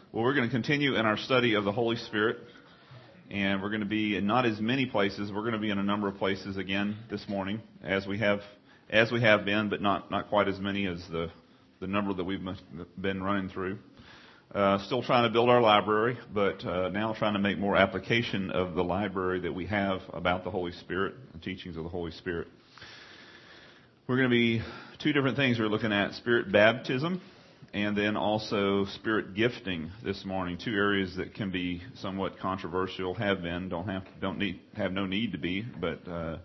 Well, we're going to continue in our study of the Holy Spirit, and we're going to be in not as many places. We're going to be in a number of places again this morning, as we have been, but not quite as many as the number that we've been running through. Still trying to build our library, but now trying to make more application of the library that we have about the Holy Spirit, the teachings of the Holy Spirit. We're going to be two different things we're looking at: Spirit baptism and then also Spirit gifting this morning. Two areas that can be somewhat controversial, have been, have no need to be, but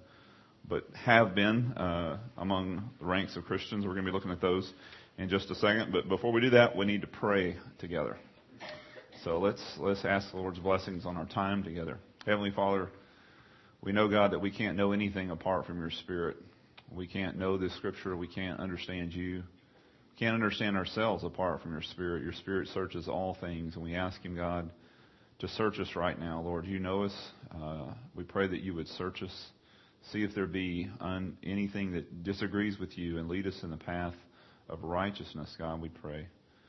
have been among the ranks of Christians. We're going to be looking at those in just a second. But before we do that, we need to pray together. So let's ask the Lord's blessings on our time together. Heavenly Father, we know, God, that we can't know anything apart from your Spirit. We can't know this Scripture. We can't understand you. We can't understand ourselves apart from your Spirit. Your Spirit searches all things, and we ask him, God, to search us right now. Lord, you know us. We pray that you would search us, see if there be anything that disagrees with you, and lead us in the path of righteousness, God, we pray.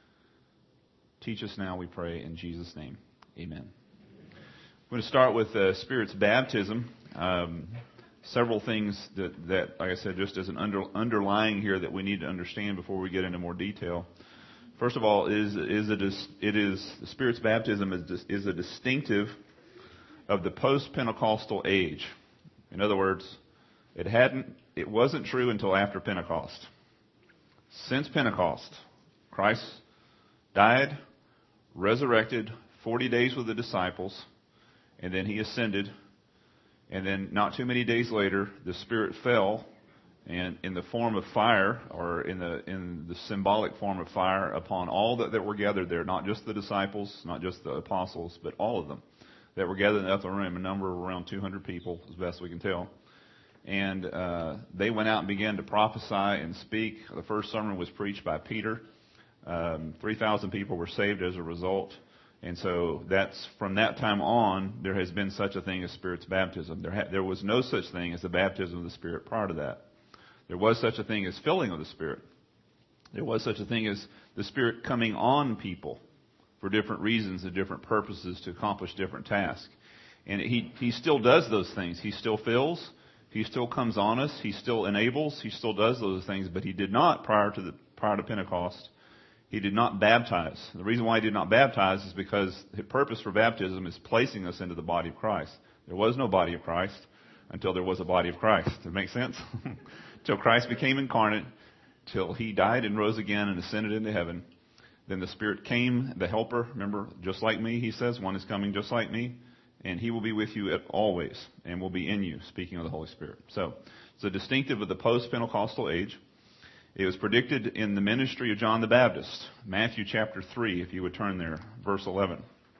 Teach us now, we pray, in Jesus' name. Amen. I'm going to start with the Spirit's baptism. Several things that, like I said, just as an underlying here that we need to understand before we get into more detail. First of all, the Spirit's baptism is a distinctive of the post-Pentecostal age. In other words, it wasn't true until after Pentecost. Since Pentecost, Christ died, resurrected, 40 days with the disciples, and then he ascended. And then not too many days later, the Spirit fell, and in the form of fire, or in the symbolic form of fire, upon all that were gathered there, not just the disciples, not just the apostles, but all of them that were gathered in the upper room, a number of around 200 people, as best we can tell. And they went out and began to prophesy and speak. The first sermon was preached by Peter. 3,000 people were saved as a result. And so that's from that time on, there has been such a thing as Spirit's baptism. There was no such thing as the baptism of the Spirit prior to that. There was such a thing as filling of the Spirit. There was such a thing as the Spirit coming on people for different reasons and different purposes to accomplish different tasks. And he still does those things. He still fills. He still comes on us. He still enables. He still does those things. But he did not prior to Pentecost. He did not baptize. The reason why he did not baptize is because the purpose for baptism is placing us into the body of Christ. There was no body of Christ until there was a body of Christ. Does that make sense? Till Christ became incarnate, till he died and rose again and ascended into heaven. Then the Spirit came, the Helper. Remember, just like me, he says, one is coming just like me. And he will be with you always and will be in you, speaking of the Holy Spirit. So it's a distinctive of the post-Pentecostal age. It was predicted in the ministry of John the Baptist. Matthew chapter 3, if you would turn there, verse 11.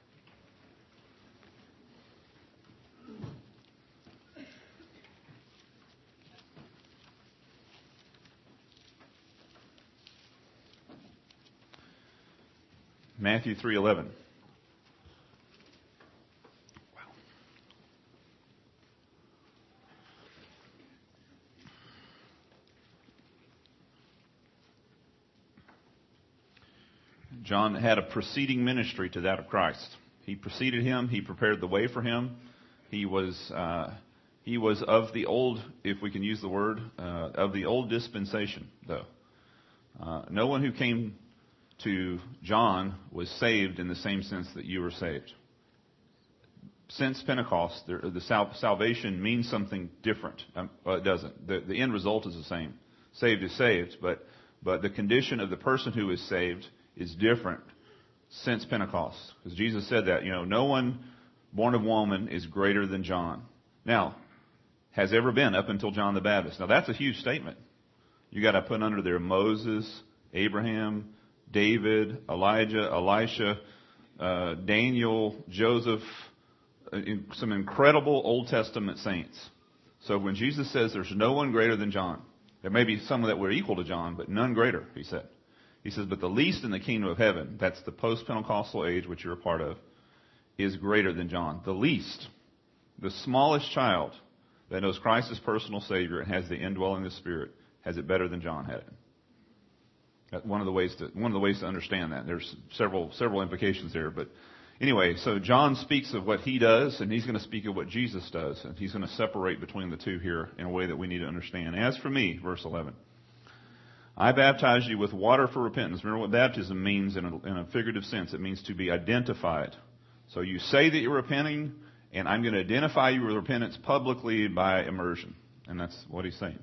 Matthew 3:11. John had a preceding ministry to that of Christ. He preceded him. He prepared the way for him. He was of the old, if we can use the word, of the old dispensation, though. No one who came to John was saved in the same sense that you were saved. Since Pentecost, the salvation means something different. It doesn't. The end result is the same. Saved is saved, but the condition of the person who is saved is different since Pentecost. Because Jesus said that, no one born of woman is greater than John. Now, has ever been up until John the Baptist. Now, that's a huge statement. You got to put under there Moses, Abraham, David, Elijah, Elisha, Daniel, Joseph, some incredible Old Testament saints. So when Jesus says there's no one greater than John, there may be some that were equal to John, but none greater, he said. He says, but the least in the kingdom of heaven, that's the post-Pentecostal age, which you're a part of, is greater than John. The least, the smallest child that knows Christ as personal Savior and has the indwelling of the Spirit, has it better than John had it. One of the ways to understand that. There's several implications there, but anyway, so John speaks of what he does, and he's going to speak of what Jesus does, and he's going to separate between the two here in a way that we need to understand. As for me, verse 11, I baptize you with water for repentance. Remember what baptism means in a figurative sense. It means to be identified. So you say that you're repenting, and I'm going to identify you with repentance publicly by immersion. And that's what he's saying.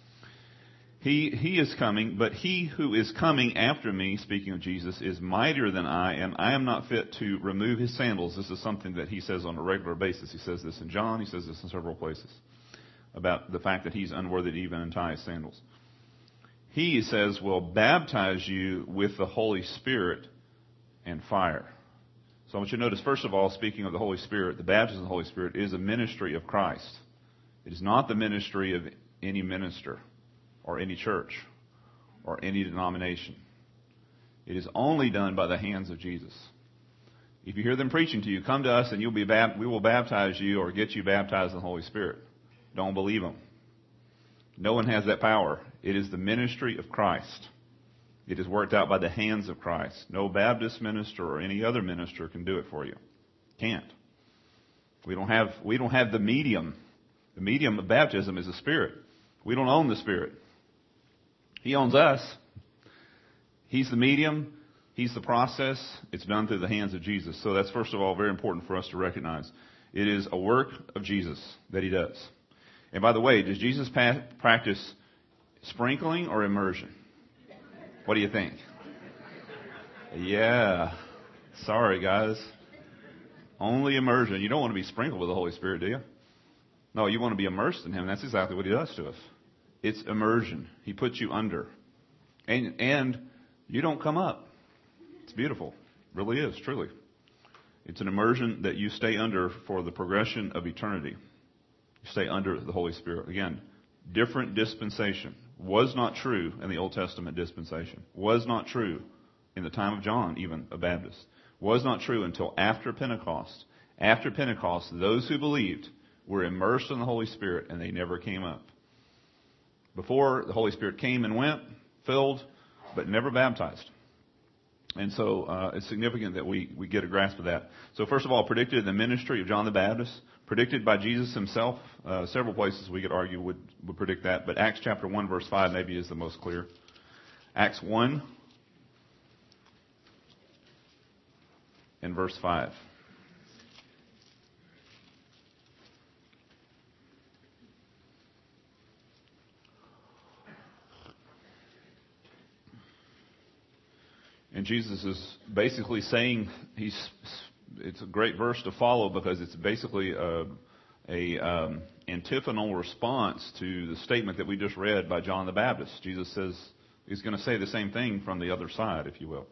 He is coming, but he who is coming after me, speaking of Jesus, is mightier than I, and I am not fit to remove his sandals. This is something that he says on a regular basis. He says this in John. He says this in several places about the fact that he's unworthy to even untie his sandals. He says, will baptize you with the Holy Spirit and fire. So I want you to notice, first of all, speaking of the Holy Spirit, the baptism of the Holy Spirit is a ministry of Christ. It is not the ministry of any minister or any church or any denomination. It is only done by the hands of Jesus. If you hear them preaching to you, come to us and we will baptize you or get you baptized in the Holy Spirit. Don't believe them. No one has that power. It is the ministry of Christ. It is worked out by the hands of Christ. No Baptist minister or any other minister can do it for you. Can't. We don't have the medium. The medium of baptism is the Spirit. We don't own the Spirit. He owns us. He's the medium. He's the process. It's done through the hands of Jesus. So that's, first of all, very important for us to recognize. It is a work of Jesus that he does. And by the way, does Jesus practice sprinkling or immersion? What do you think? Yeah. Sorry, guys. Only immersion. You don't want to be sprinkled with the Holy Spirit, do you? No, you want to be immersed in him. That's exactly what he does to us. It's immersion. He puts you under. And you don't come up. It's beautiful. It really is, truly. It's an immersion that you stay under for the progression of eternity. You stay under the Holy Spirit. Again, different dispensation. Was not true in the Old Testament dispensation. Was not true in the time of John, even a Baptist. Was not true until after Pentecost. After Pentecost, those who believed were immersed in the Holy Spirit and they never came up. Before, the Holy Spirit came and went, filled, but never baptized. And so it's significant that we get a grasp of that. So first of all, predicted in the ministry of John the Baptist, predicted by Jesus himself. Several places we could argue would predict that, but Acts chapter 1 verse 5 maybe is the most clear. Acts 1 and verse 5. And Jesus is basically saying it's a great verse to follow because it's basically a antiphonal response to the statement that we just read by John the Baptist. Jesus says he's going to say the same thing from the other side, if you will.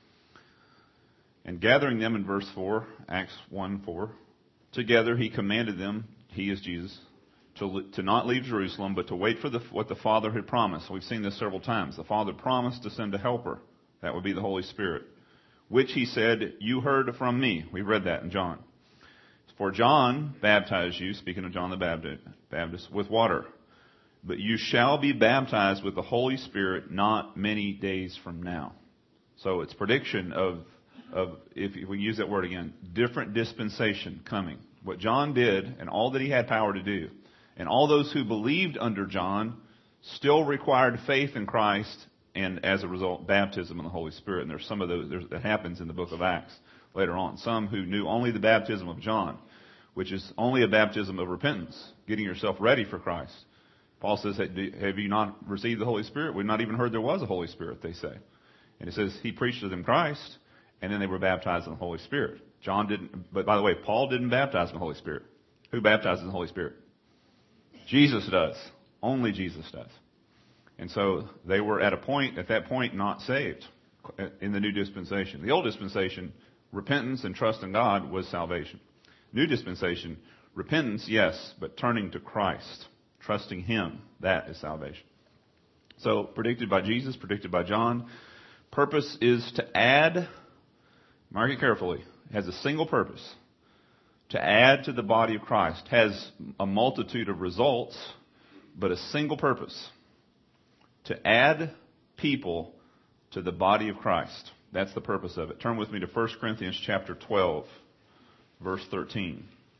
And gathering them in verse 4, Acts 1:4, together he commanded them, he is Jesus, to not leave Jerusalem, but to wait for what the Father had promised. We've seen this several times. The Father promised to send a helper. That would be the Holy Spirit, which he said, you heard from me. We read that in John. For John baptized you, speaking of John the Baptist, with water. But you shall be baptized with the Holy Spirit not many days from now. So it's prediction of if we use that word again, different dispensation coming. What John did and all that he had power to do, and all those who believed under John still required faith in Christ, and as a result, baptism in the Holy Spirit. And there's some of those that happens in the book of Acts later on. Some who knew only the baptism of John, which is only a baptism of repentance, getting yourself ready for Christ. Paul says, have you not received the Holy Spirit? We've not even heard there was a Holy Spirit, they say. And it says he preached to them Christ, and then they were baptized in the Holy Spirit. John didn't, but by the way, Paul didn't baptize in the Holy Spirit. Who baptizes in the Holy Spirit? Jesus does. Only Jesus does. And so they were at that point, not saved in the new dispensation. The old dispensation, repentance and trust in God was salvation. New dispensation, repentance, yes, but turning to Christ, trusting him, that is salvation. So predicted by Jesus, predicted by John. Purpose is to add, mark it carefully, has a single purpose. To add to the body of Christ. Has a multitude of results, but a single purpose. To add people to the body of Christ. That's the purpose of it. Turn with me to 1 Corinthians chapter 12, verse 13.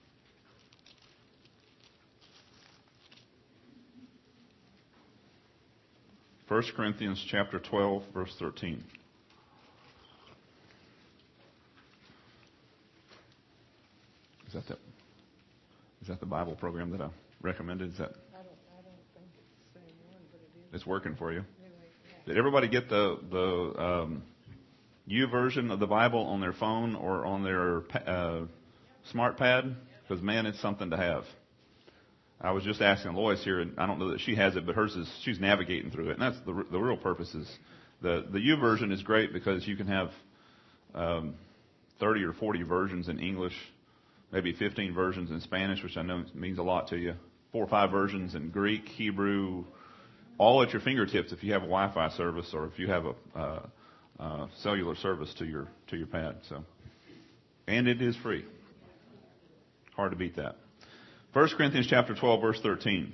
1 Corinthians chapter 12, verse 13. Is that the Bible program that I recommended? Is that? I don't think it's the same one, but it is. It's working for you. Anyway, yeah. Did everybody get the U version of the Bible on their phone or on their smart pad? Because man, it's something to have. I was just asking Lois here, and I don't know that she has it, but hers is, she's navigating through it. And that's the real purpose is the U version is great because you can have 30 or 40 versions in English, maybe 15 versions in Spanish, which I know means a lot to you, 4 or 5 versions in Greek, Hebrew, all at your fingertips if you have a Wi-Fi service or if you have a cellular service to your pad. So, and it is free. Hard to beat that. 1 Corinthians chapter 12, verse 13.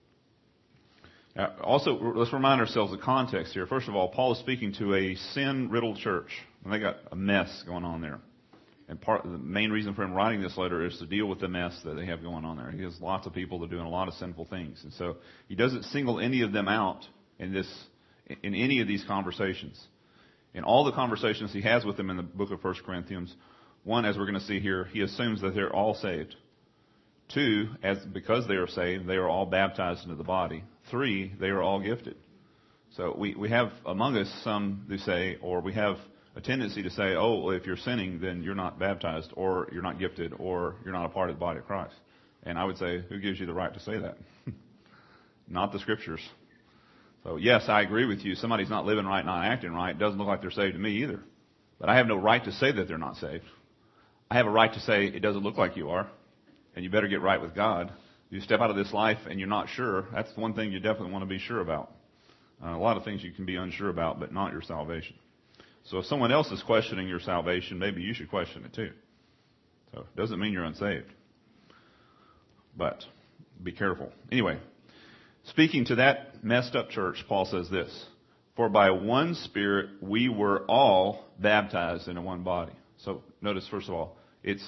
Also, let's remind ourselves the context here. First of all, Paul is speaking to a sin-riddled church, and they got a mess going on there. And the main reason for him writing this letter is to deal with the mess that they have going on there. He has lots of people that are doing a lot of sinful things, and so he doesn't single any of them out in any of these conversations. In all the conversations he has with them in the book of 1 Corinthians, one, as we're going to see here, he assumes that they're all saved. 2, because they are saved, they are all baptized into the body. 3, they are all gifted. So we have among us some who say, or we have a tendency to say, oh, well, if you're sinning, then you're not baptized, or you're not gifted, or you're not a part of the body of Christ. And I would say, who gives you the right to say that? Not the Scriptures. So yes, I agree with you. Somebody's not living right, not acting right. It doesn't look like they're saved to me either. But I have no right to say that they're not saved. I have a right to say it doesn't look like you are. And you better get right with God. You step out of this life and you're not sure. That's one thing you definitely want to be sure about. A lot of things you can be unsure about, but not your salvation. So if someone else is questioning your salvation, maybe you should question it too. So it doesn't mean you're unsaved. But be careful. Anyway, speaking to that messed up church, Paul says this: for by one Spirit we were all baptized into one body. So notice, first of all, it's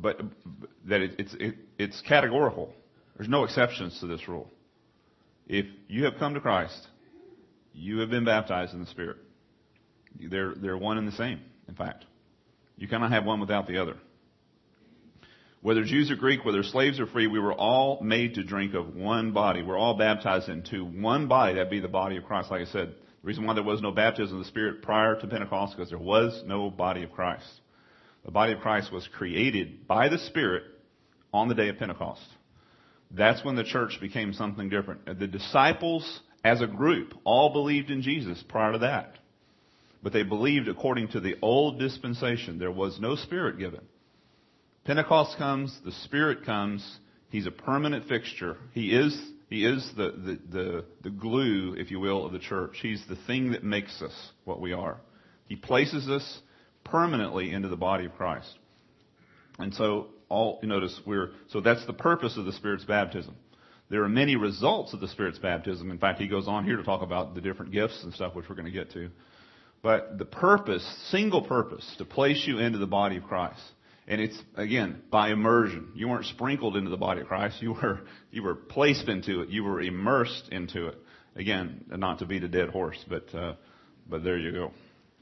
categorical. There's no exceptions to this rule. If you have come to Christ, you have been baptized in the Spirit. They're one and the same, in fact. You cannot have one without the other. Whether Jews or Greek, whether slaves or free, we were all made to drink of one body. We're all baptized into one body. That'd be the body of Christ. Like I said, the reason why there was no baptism of the Spirit prior to Pentecost, because there was no body of Christ. The body of Christ was created by the Spirit on the day of Pentecost. That's when the church became something different. The disciples, as a group, all believed in Jesus prior to that. But they believed according to the old dispensation. There was no Spirit given. Pentecost comes, the Spirit comes. He's a permanent fixture. He is the glue, if you will, of the church. He's the thing that makes us what we are. He places us permanently into the body of Christ. And so so that's the purpose of the Spirit's baptism. There are many results of the Spirit's baptism. In fact, he goes on here to talk about the different gifts and stuff, which we're going to get to. But the purpose, single purpose, to place you into the body of Christ. And it's, again, by immersion. You weren't sprinkled into the body of Christ. You were placed into it. You were immersed into it. Again, not to beat a dead horse, but there you go.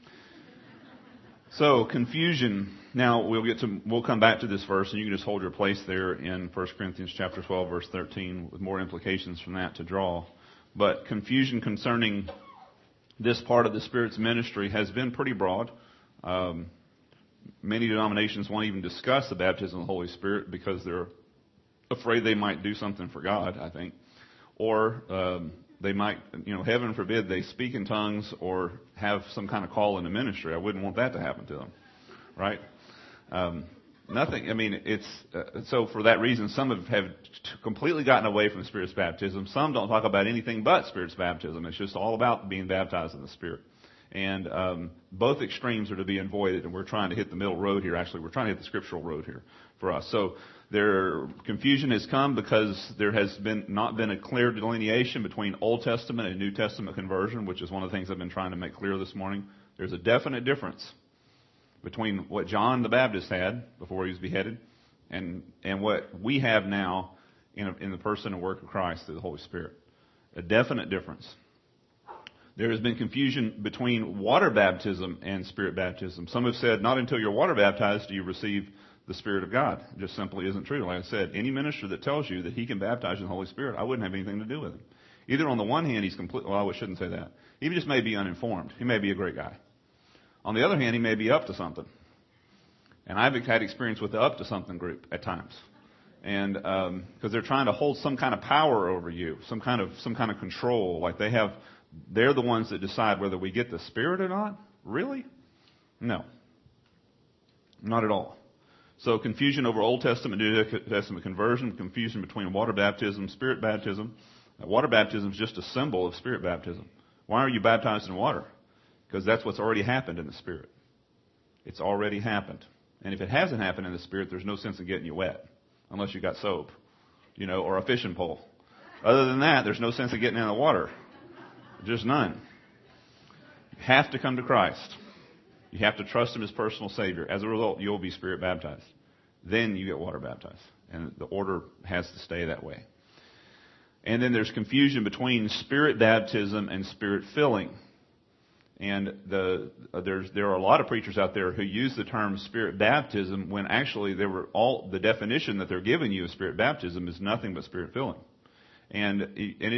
So, confusion. Now, we'll come back to this verse, and you can just hold your place there in 1 Corinthians chapter 12, verse 13, with more implications from that to draw. But confusion concerning this part of the Spirit's ministry has been pretty broad. Many denominations won't even discuss the baptism of the Holy Spirit because they're afraid they might do something for God, I think. Or they might, heaven forbid, they speak in tongues or have some kind of call in the ministry. I wouldn't want that to happen to them, right? Nothing. I mean, so for that reason, some have completely gotten away from the Spirit's baptism. Some don't talk about anything but Spirit's baptism. It's just all about being baptized in the Spirit. And both extremes are to be avoided, and we're trying to hit the middle road here. Actually, we're trying to hit the scriptural road here for us. So confusion has come because there has not been a clear delineation between Old Testament and New Testament conversion, which is one of the things I've been trying to make clear this morning. There's a definite difference between what John the Baptist had before he was beheaded and what we have now in the person and work of Christ through the Holy Spirit. A definite difference. There has been confusion between water baptism and Spirit baptism. Some have said not until you're water baptized do you receive the Spirit of God. It just simply isn't true. Like I said, any minister that tells you that he can baptize you in the Holy Spirit, I wouldn't have anything to do with him. Either on the one hand, he's completely, well, I shouldn't say that. He just may be uninformed. He may be a great guy. On the other hand, he may be up to something. And I've had experience with the up to something group at times. And because they're trying to hold some kind of power over you, some kind of control. Like they're the ones that decide whether we get the Spirit or not. Really? No. Not at all. So confusion over Old Testament, New Testament conversion, confusion between water baptism, Spirit baptism. Water baptism is just a symbol of Spirit baptism. Why are you baptized in water? Because that's what's already happened in the Spirit. It's already happened. And if it hasn't happened in the Spirit, there's no sense in getting you wet. Unless you got soap, or a fishing pole. Other than that, there's no sense in getting in the water. Just none. You have to come to Christ. You have to trust Him as personal Savior. As a result, you'll be Spirit baptized. Then you get water baptized. And the order has to stay that way. And then there's confusion between Spirit baptism and Spirit filling. And there are a lot of preachers out there who use the term Spirit baptism when actually the definition that they're giving you of Spirit baptism is nothing but Spirit filling. And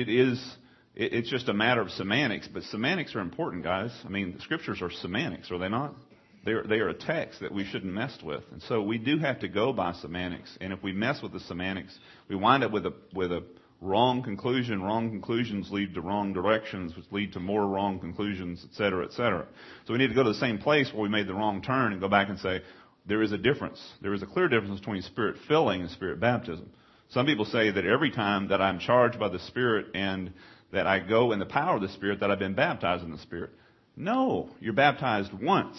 it's just a matter of semantics, but semantics are important, guys. I mean, the scriptures are semantics, are they not? They are a text that we shouldn't mess with. And so we do have to go by semantics. And if we mess with the semantics, we wind up with a wrong conclusion. Wrong conclusions lead to wrong directions, which lead to more wrong conclusions, et cetera, et cetera. So we need to go to the same place where we made the wrong turn and go back and say, there is a difference. There is a clear difference between Spirit filling and Spirit baptism. Some people say that every time that I'm charged by the Spirit and that I go in the power of the Spirit, that I've been baptized in the Spirit. No, you're baptized once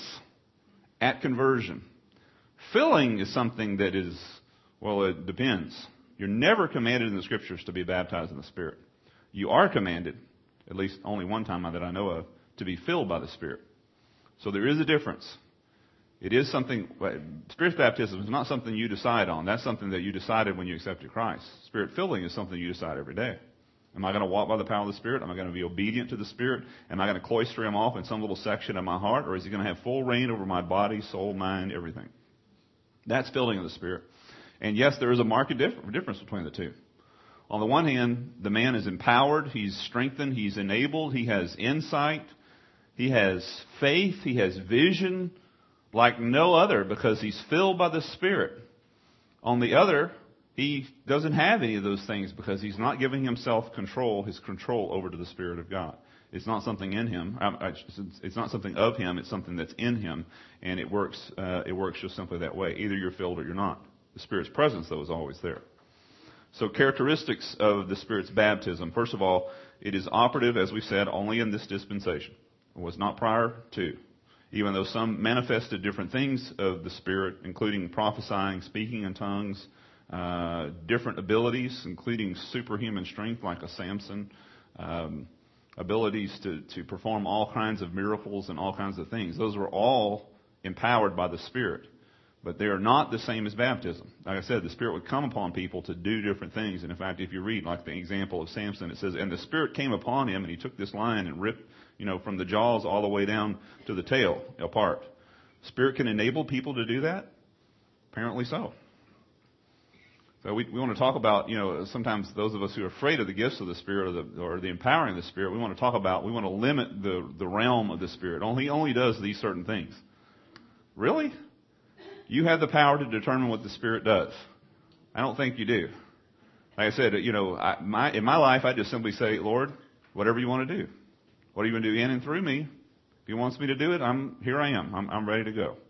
at conversion. Filling is something that is, well, it depends. You're never commanded in the Scriptures to be baptized in the Spirit. You are commanded, at least only one time that I know of, to be filled by the Spirit. So there is a difference. It is something, Spirit baptism is not something you decide on. That's something that you decided when you accepted Christ. Spirit filling is something you decide every day. Am I going to walk by the power of the Spirit? Am I going to be obedient to the Spirit? Am I going to cloister Him off in some little section of my heart? Or is He going to have full reign over my body, soul, mind, everything? That's filling of the Spirit. And yes, there is a marked difference between the two. On the one hand, the man is empowered, he's strengthened, he's enabled, he has insight, he has faith, he has vision like no other because he's filled by the Spirit. On the other, he doesn't have any of those things because he's not giving himself his control over to the Spirit of God. It's not something in him. It's not something of him. It's something that's in him, and it works. It works just simply that way. Either you're filled or you're not. The Spirit's presence, though, is always there. So characteristics of the Spirit's baptism. First of all, it is operative, as we said, only in this dispensation. It was not prior to. Even though some manifested different things of the Spirit, including prophesying, speaking in tongues, different abilities, including superhuman strength like a Samson, abilities to perform all kinds of miracles and all kinds of things. Those were all empowered by the Spirit. But they are not the same as baptism. Like I said, the Spirit would come upon people to do different things. And in fact, if you read like the example of Samson, it says, and the Spirit came upon him and he took this lion and ripped, from the jaws all the way down to the tail apart. Spirit can enable people to do that? Apparently so. So we want to talk about, sometimes those of us who are afraid of the gifts of the Spirit or the empowering of the Spirit, we want to limit the realm of the Spirit. He only does these certain things. Really? You have the power to determine what the Spirit does. I don't think you do. Like I said, in my life, I just simply say, Lord, whatever you want to do. What are you going to do in and through me? If He wants me to do it, here I am. I'm ready to go.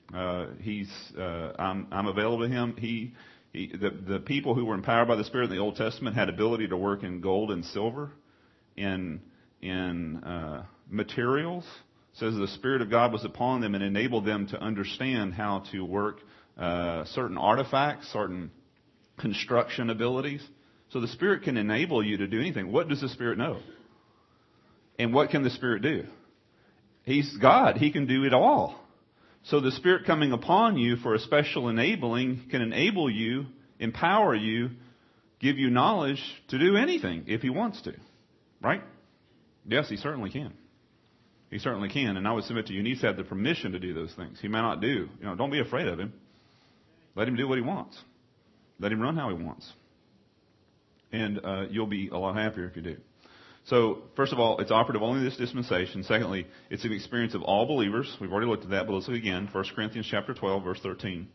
I'm available to Him. The people who were empowered by the Spirit in the Old Testament had ability to work in gold and silver, in materials, It says the Spirit of God was upon them and enabled them to understand how to work certain artifacts, certain construction abilities. So the Spirit can enable you to do anything. What does the Spirit know? And what can the Spirit do? He's God. He can do it all. So the Spirit coming upon you for a special enabling can enable you, empower you, give you knowledge to do anything if He wants to. Right? Yes, He certainly can. He certainly can. And I would submit to you, He needs to have the permission to do those things. He may not do. Don't be afraid of Him. Let Him do what He wants. Let Him run how He wants. And you'll be a lot happier if you do. So, first of all, it's operative only in this dispensation. Secondly, it's an experience of all believers. We've already looked at that, but let's look again. 1 Corinthians chapter 12, verse 13.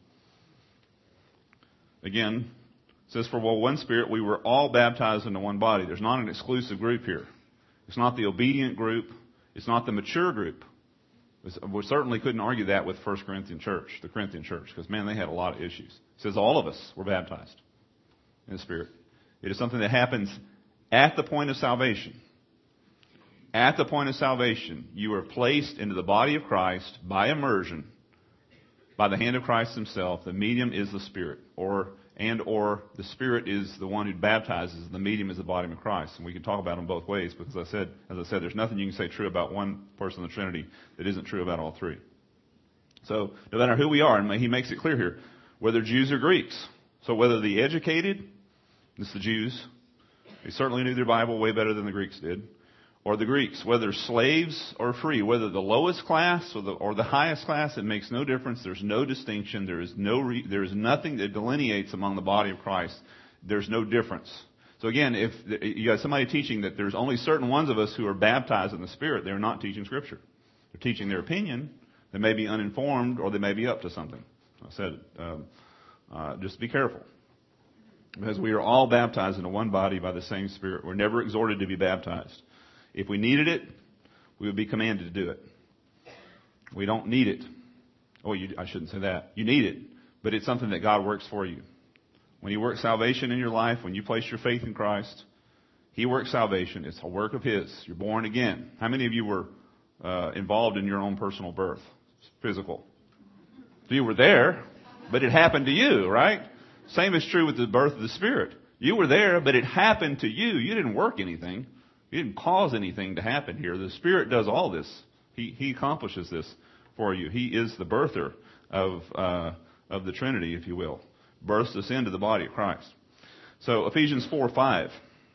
Again, it says, "For one Spirit we were all baptized into one body." There's not an exclusive group here. It's not the obedient group. It's not the mature group. We certainly couldn't argue that with the Corinthian church, because, man, they had a lot of issues. It says all of us were baptized in the Spirit. It is something that happens at the point of salvation. At the point of salvation, you are placed into the body of Christ by immersion, by the hand of Christ Himself. The medium is the Spirit, or the Spirit is the one who baptizes. The medium is the body of Christ, and we can talk about them both ways. Because as I said, there's nothing you can say true about one person of the Trinity that isn't true about all three. So no matter who we are, and He makes it clear here, whether Jews or Greeks. So whether the educated, this is the Jews, they certainly knew their Bible way better than the Greeks did. Or the Greeks, whether slaves or free, whether the lowest class or the highest class, it makes no difference. There's no distinction. There is nothing that delineates among the body of Christ. There's no difference. So again, if you got somebody teaching that there's only certain ones of us who are baptized in the Spirit, they're not teaching Scripture. They're teaching their opinion. They may be uninformed, or they may be up to something. I said, just be careful. Because we are all baptized into one body by the same Spirit. We're never exhorted to be baptized. If we needed it, we would be commanded to do it. We don't need it. I shouldn't say that. You need it, but it's something that God works for you. When He works salvation in your life, when you place your faith in Christ, He works salvation. It's a work of His. You're born again. How many of you were involved in your own personal birth? Physical. So you were there, but it happened to you, right? Same is true with the birth of the Spirit. You were there, but it happened to you. You didn't work anything. You didn't cause anything to happen here. The Spirit does all this. He accomplishes this for you. He is the birther of the Trinity, if you will. Births us into the body of Christ. So Ephesians 4:5.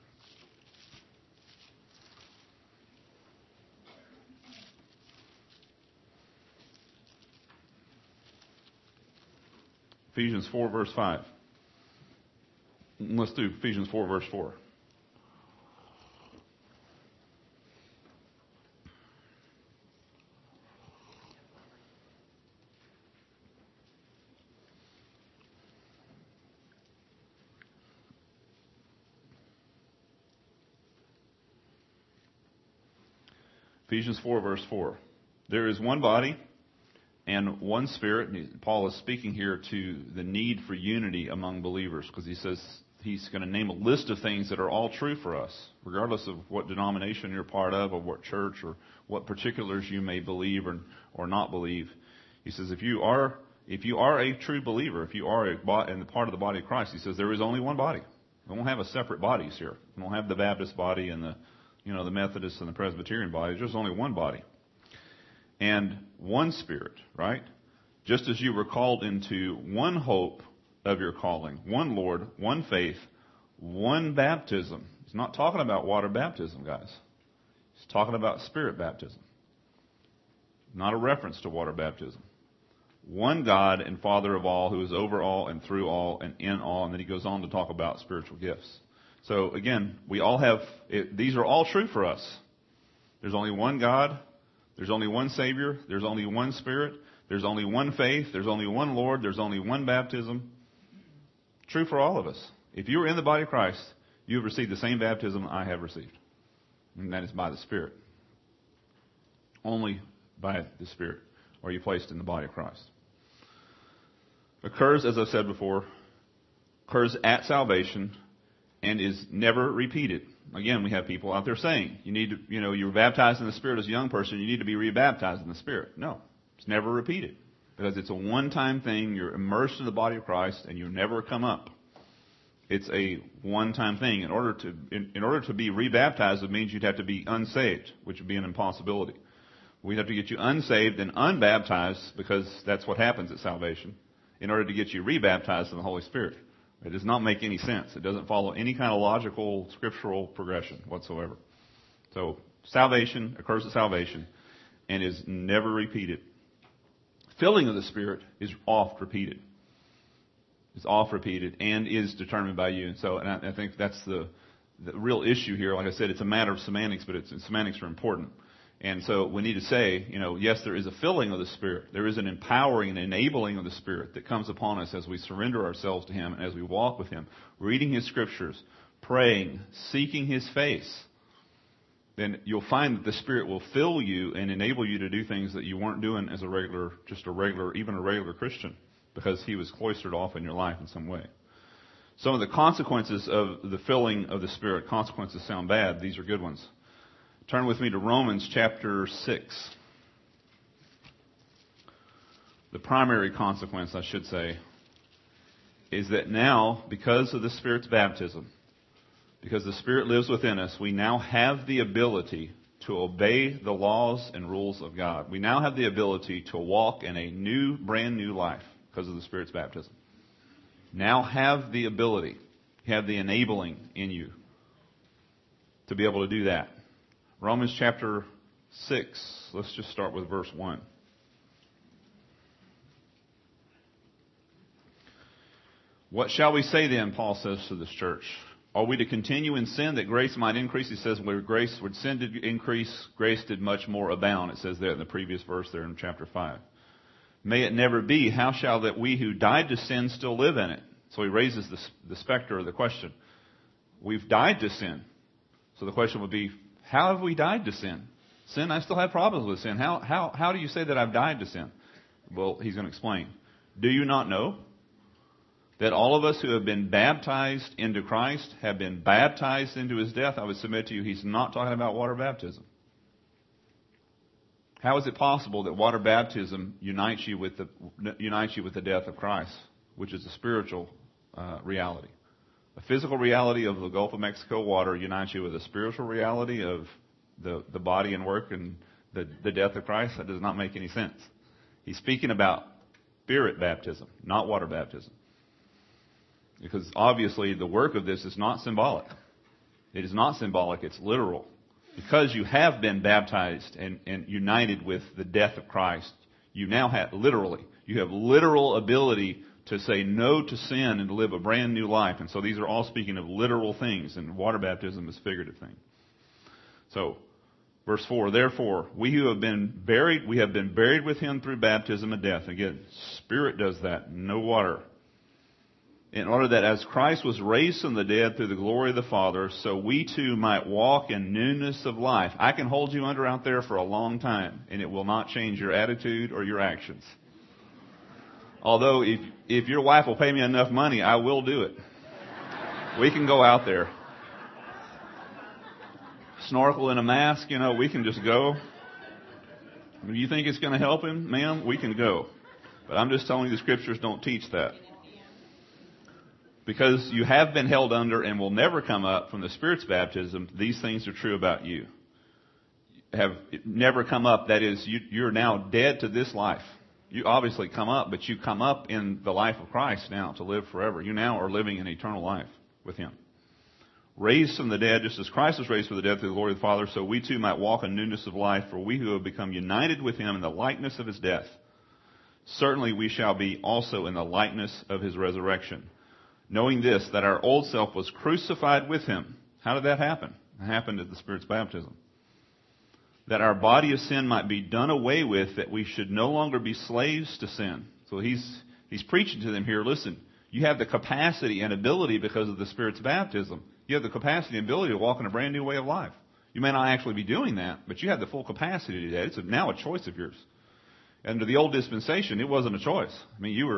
Ephesians 4, verse 5. Let's do Ephesians 4, verse 4. Ephesians 4, verse 4. There is one body and one Spirit. Paul is speaking here to the need for unity among believers, because he says he's going to name a list of things that are all true for us, regardless of what denomination you're part of, or what church, or what particulars you may believe or not believe. He says if you are a true believer, if you are in the part of the body of Christ, he says there is only one body. We don't have a separate bodies here. We don't have the Baptist body and the Methodist and the Presbyterian body. There's just only one body. And one Spirit, right? Just as you were called into one hope of your calling, one Lord, one faith, one baptism. He's not talking about water baptism, guys. He's talking about Spirit baptism. Not a reference to water baptism. One God and Father of all, who is over all and through all and in all. And then he goes on to talk about spiritual gifts. So again, we all have, these are all true for us. There's only one God. There's only one Savior. There's only one Spirit. There's only one faith. There's only one Lord. There's only one baptism. True for all of us. If you are in the body of Christ, you have received the same baptism I have received. And that is by the Spirit. Only by the Spirit are you placed in the body of Christ. Occurs, as I've said before, occurs at salvation. and is never repeated. Again, we have people out there saying, you were baptized in the Spirit as a young person, you need to be rebaptized in the Spirit. No, it's never repeated. Because it's a one-time thing, you're immersed in the body of Christ, and you never come up. It's a one-time thing. In order to be rebaptized, it means you'd have to be unsaved, which would be an impossibility. We'd have to get you unsaved and unbaptized, because that's what happens at salvation, in order to get you rebaptized in the Holy Spirit. It does not make any sense. It doesn't follow any kind of logical, scriptural progression whatsoever. So salvation occurs at salvation and is never repeated. Filling of the Spirit is oft repeated. It's oft repeated and is determined by you. And I think that's the real issue here. Like I said, it's a matter of semantics, but semantics are important. And so we need to say, yes, there is a filling of the Spirit. There is an empowering and enabling of the Spirit that comes upon us as we surrender ourselves to Him and as we walk with Him, reading His Scriptures, praying, seeking His face. Then you'll find that the Spirit will fill you and enable you to do things that you weren't doing as even a regular Christian, because He was cloistered off in your life in some way. Some of the consequences of the filling of the Spirit, consequences sound bad. These are good ones. Turn with me to Romans chapter 6. The primary consequence, I should say, is that now, because of the Spirit's baptism, because the Spirit lives within us, we now have the ability to obey the laws and rules of God. We now have the ability to walk in a brand new life because of the Spirit's baptism. Now have the ability, have the enabling in you to be able to do that. Romans chapter 6, let's just start with verse 1. What shall we say then, Paul says to this church? Are we to continue in sin that grace might increase? He says, where sin did increase, grace did much more abound. It says there in the previous verse there in chapter 5. May it never be. How shall that we who died to sin still live in it? So he raises the specter of the question. We've died to sin. So the question would be, how have we died to sin? Sin, I still have problems with sin. How do you say that I've died to sin? Well, he's going to explain. Do you not know that all of us who have been baptized into Christ have been baptized into His death? I would submit to you, he's not talking about water baptism. How is it possible that water baptism unites you with the death of Christ, which is a spiritual reality? A physical reality of the Gulf of Mexico water unites you with a spiritual reality of the body and work and the death of Christ? That does not make any sense. He's speaking about spirit baptism, not water baptism. Because obviously the work of this is not symbolic. It is not symbolic, it's literal. Because you have been baptized and united with the death of Christ, you now have literal ability to say no to sin and to live a brand new life. And so these are all speaking of literal things, and water baptism is a figurative thing. So, verse 4, therefore, we have been buried with Him through baptism and death. Again, Spirit does that, no water. In order that as Christ was raised from the dead through the glory of the Father, so we too might walk in newness of life. I can hold you under out there for a long time, and it will not change your attitude or your actions. Although, if your wife will pay me enough money, I will do it. We can go out there. Snorkel in a mask, we can just go. If you think it's going to help him, ma'am, we can go. But I'm just telling you the Scriptures don't teach that. Because you have been held under and will never come up from the Spirit's baptism, these things are true about you. Have never come up, that is, you're now dead to this life. You obviously come up, but you come up in the life of Christ now to live forever. You now are living an eternal life with Him. Raised from the dead, just as Christ was raised from the dead through the glory of the Father, so we too might walk in newness of life, for we who have become united with Him in the likeness of His death, certainly we shall be also in the likeness of His resurrection. Knowing this, that our old self was crucified with Him. How did that happen? It happened at the Spirit's baptism. That our body of sin might be done away with, that we should no longer be slaves to sin. So he's preaching to them here, listen, you have the capacity and ability because of the Spirit's baptism. You have the capacity and ability to walk in a brand new way of life. You may not actually be doing that, but you have the full capacity to do that. It's now a choice of yours. Under the old dispensation, it wasn't a choice. I mean, you were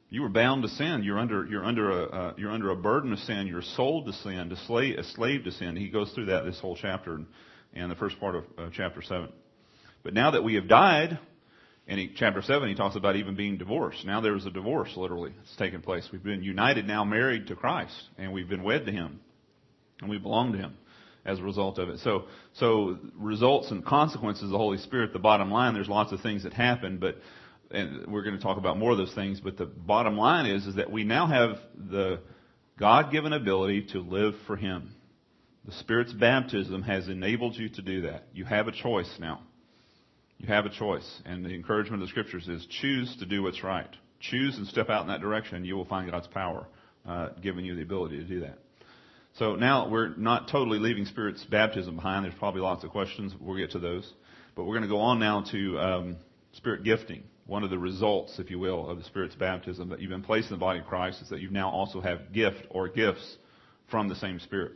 You were bound to sin. You're under a burden of sin. You're sold to sin, a slave to sin. He goes through that this whole chapter and the first part of chapter 7. But now that we have died, in chapter 7 he talks about even being divorced. Now there is a divorce, literally, that's taken place. We've been united, now married to Christ, and we've been wed to Him, and we belong to Him as a result of it. So results and consequences of the Holy Spirit, the bottom line, there's lots of things that happen, and we're going to talk about more of those things, but the bottom line is that we now have the God-given ability to live for Him. The Spirit's baptism has enabled you to do that. You have a choice now. You have a choice. And the encouragement of the Scriptures is choose to do what's right. Choose and step out in that direction. You will find God's power giving you the ability to do that. So now we're not totally leaving Spirit's baptism behind. There's probably lots of questions. We'll get to those. But we're going to go on now to Spirit gifting. One of the results, if you will, of the Spirit's baptism that you've been placed in the body of Christ is that you now also have gift or gifts from the same Spirit.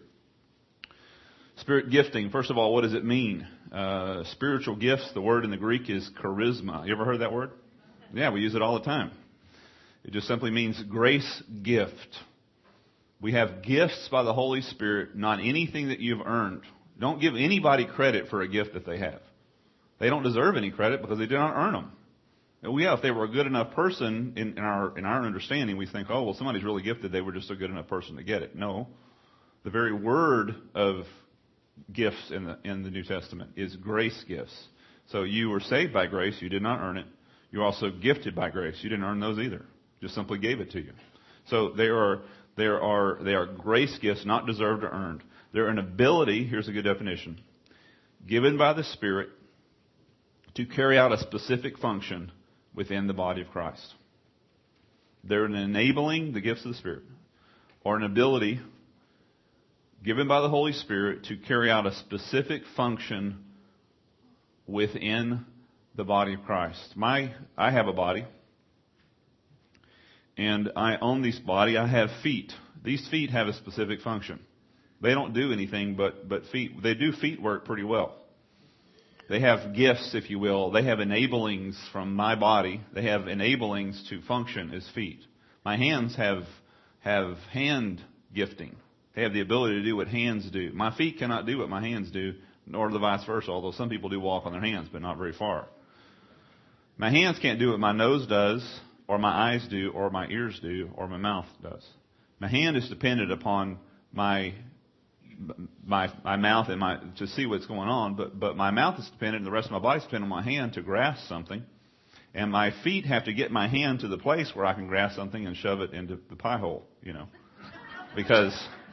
Spirit gifting, first of all, what does it mean? Spiritual gifts, the word in the Greek is charisma. You ever heard that word? Yeah, we use it all the time. It just simply means grace gift. We have gifts by the Holy Spirit, not anything that you've earned. Don't give anybody credit for a gift that they have. They don't deserve any credit because they did not earn them. And if they were a good enough person in our understanding, we think, oh, well, somebody's really gifted. They were just a good enough person to get it. No. The very word of gifts in the New Testament is grace gifts. So you were saved by grace. You did not earn it. You're also gifted by grace. You didn't earn those either. Just simply gave it to you. So they are grace gifts, not deserved or earned. They're an ability, here's a good definition, given by the Spirit to carry out a specific function within the body of Christ. They're an enabling, the gifts of the Spirit, or an ability given by the Holy Spirit to carry out a specific function within the body of Christ. I have a body, and I own this body. I have feet. These feet have a specific function. They don't do anything but feet. They do feet work pretty well. They have gifts, if you will. They have enablings from my body. They have enablings to function as feet. My hands have hand gifting. They have the ability to do what hands do. My feet cannot do what my hands do, nor the vice versa, although some people do walk on their hands, but not very far. My hands can't do what my nose does, or my eyes do, or my ears do, or my mouth does. My hand is dependent upon my mouth and to see what's going on, but my mouth is dependent, and the rest of my body is dependent on my hand to grasp something. And my feet have to get my hand to the place where I can grasp something and shove it into the pie hole, because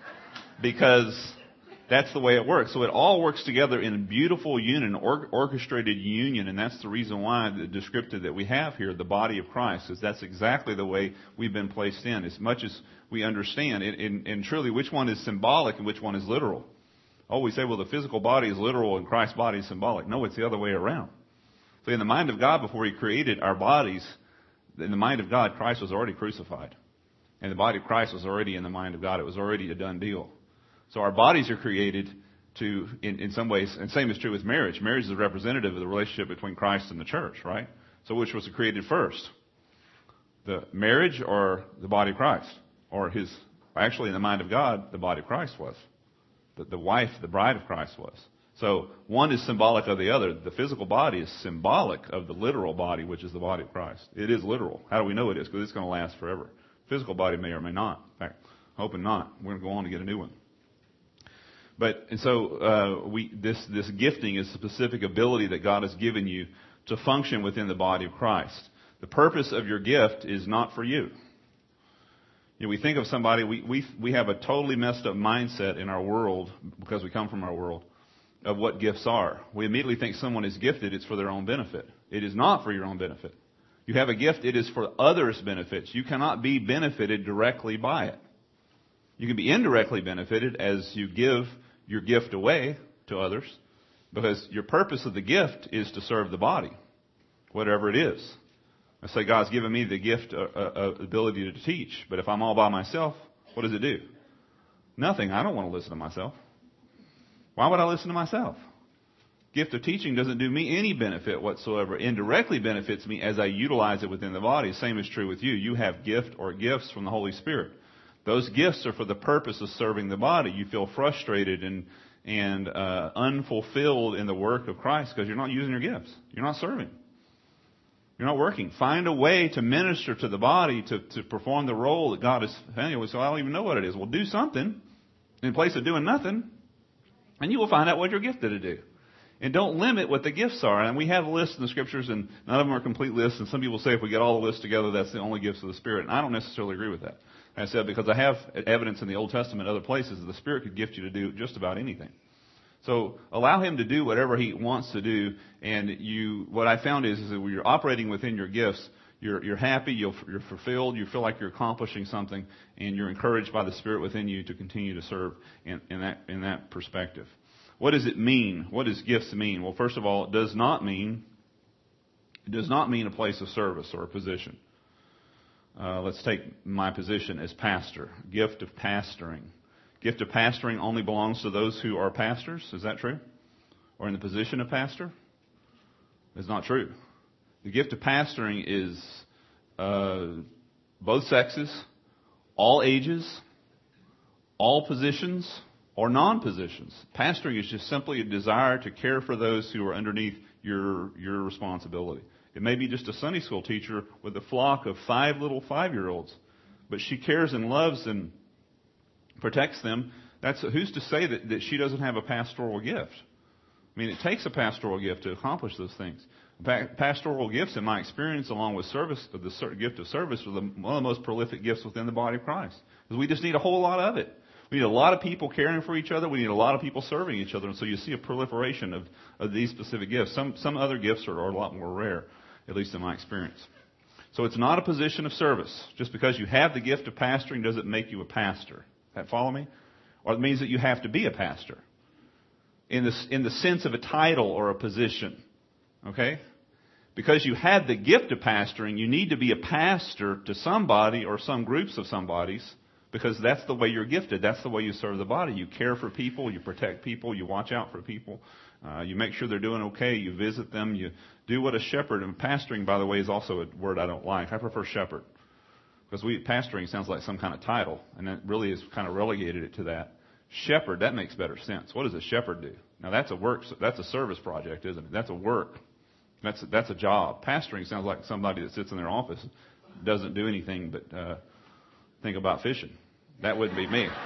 that's the way it works. So it all works together in beautiful union, orchestrated union, and that's the reason why the descriptive that we have here, the body of Christ, is that's exactly the way we've been placed in, as much as we understand. And truly, which one is symbolic and which one is literal? Oh, we say, well, the physical body is literal and Christ's body is symbolic. No, it's the other way around. So in the mind of God, before He created our bodies, in the mind of God, Christ was already crucified. And the body of Christ was already in the mind of God. It was already a done deal. So our bodies are created to, in some ways, and same is true with marriage. Marriage is a representative of the relationship between Christ and the church, right? So which was created first? The marriage or the body of Christ? Or actually in the mind of God, the body of Christ was. The wife, the bride of Christ was. So one is symbolic of the other. The physical body is symbolic of the literal body, which is the body of Christ. It is literal. How do we know it is? Because it's going to last forever. Physical body may or may not. In fact, hoping not. We're going to go on to get a new one. This gifting is a specific ability that God has given you to function within the body of Christ. The purpose of your gift is not for you. We think of somebody, we have a totally messed up mindset in our world, because we come from our world, of what gifts are. We immediately think someone is gifted, it's for their own benefit. It is not for your own benefit. You have a gift, it is for others' benefits. You cannot be benefited directly by it. You can be indirectly benefited as you give your gift away to others, because your purpose of the gift is to serve the body, whatever it is. I say God's given me the gift, ability to teach, but if I'm all by myself, what does it do? Nothing. I don't want to listen to myself. Why would I listen to myself? gift of teaching doesn't do me any benefit whatsoever. Indirectly benefits me as I utilize it within the body. Same is true with you. You have gift or gifts from the Holy Spirit. Those gifts are for the purpose of serving the body. You feel frustrated and unfulfilled in the work of Christ because you're not using your gifts. You're not serving. You're not working. Find a way to minister to the body to perform the role that God has found you. So I don't even know what it is. Well, do something in place of doing nothing, and you will find out what you're gifted to do. And don't limit what the gifts are. And we have a list in the Scriptures, and none of them are complete lists. And some people say if we get all the lists together, that's the only gifts of the Spirit. And I don't necessarily agree with that. I said because I have evidence in the Old Testament, other places, that the Spirit could gift you to do just about anything. So allow Him to do whatever He wants to do. And what I found is that when you're operating within your gifts, you're happy, you're fulfilled, you feel like you're accomplishing something, and you're encouraged by the Spirit within you to continue to serve in that perspective. What does it mean? What does gifts mean? Well, first of all, it does not mean a place of service or a position. Let's take my position as pastor. Gift of pastoring. Gift of pastoring only belongs to those who are pastors. Is that true? Or in the position of pastor? It's not true. The gift of pastoring is both sexes, all ages, all positions, or non-positions. Pastoring is just simply a desire to care for those who are underneath your responsibility. It may be just a Sunday school teacher with a flock of 5 little 5-year-olds, but she cares and loves and protects them. Who's to say that she doesn't have a pastoral gift? I mean, it takes a pastoral gift to accomplish those things. Pastoral gifts, in my experience, along with service, the gift of service, are one of the most prolific gifts within the body of Christ. Because we just need a whole lot of it. We need a lot of people caring for each other. We need a lot of people serving each other. And so you see a proliferation of these specific gifts. Some other gifts are a lot more rare, at least in my experience. So it's not a position of service. Just because you have the gift of pastoring doesn't make you a pastor. That follow me? Or it means that you have to be a pastor in the sense of a title or a position. Okay? Because you had the gift of pastoring, you need to be a pastor to somebody or some groups of somebodies, because that's the way you're gifted. That's the way you serve the body. You care for people, you protect people, you watch out for people, you make sure they're doing okay, you visit them, you do what a shepherd, and pastoring, by the way, is also a word I don't like. I prefer shepherd. Because pastoring sounds like some kind of title, and that really is kind of relegated it to that. Shepherd, that makes better sense. What does a shepherd do? Now that's a service project, isn't it? That's a work. That's a job. Pastoring sounds like somebody that sits in their office, doesn't do anything but think about fishing. That wouldn't be me.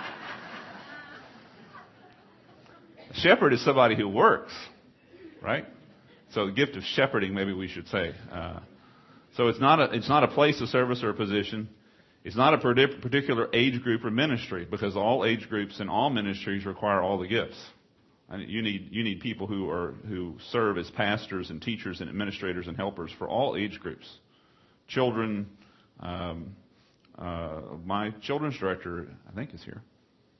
A shepherd is somebody who works, right? So the gift of shepherding, maybe we should say. So it's not a place of service or a position. It's not a particular age group or ministry, because all age groups and all ministries require all the gifts. You need people who serve as pastors and teachers and administrators and helpers for all age groups. Children. My children's director, I think, is here.